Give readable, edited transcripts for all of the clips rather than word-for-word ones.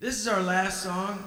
This is our last song.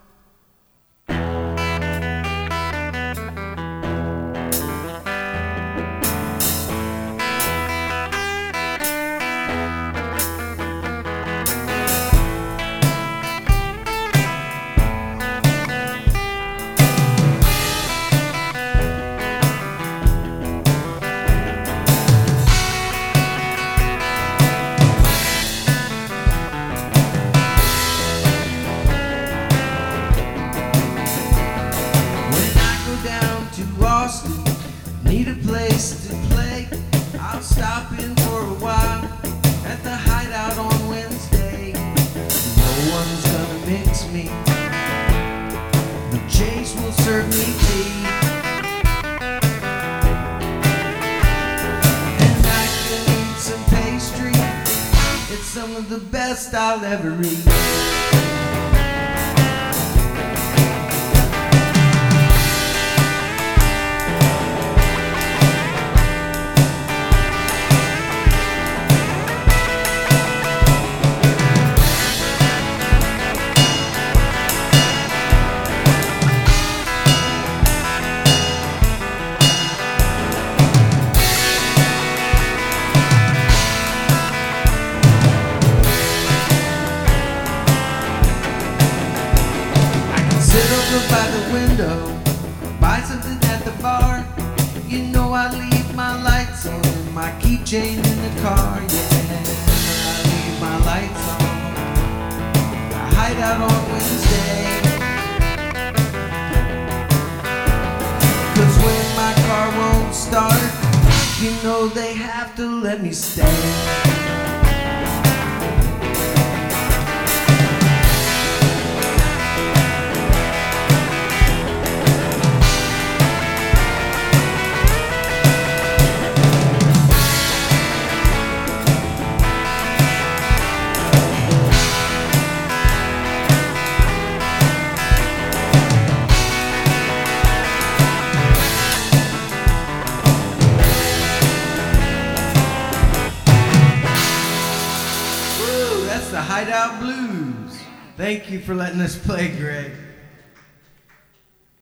Need a place to play. I'll stop in for a while at the Hideout on Wednesday. No one's gonna mix me. The Chase will serve me tea, and I can eat some pastry. It's some of the best I'll ever eat. By the window, buy something at the bar. You know I leave my lights on and my keychain in the car. Yeah, I leave my lights on. I hide out on Wednesday, 'cause when my car won't start, you know they have to let me stay. The Hideout Blues. Thank you for letting us play, Greg.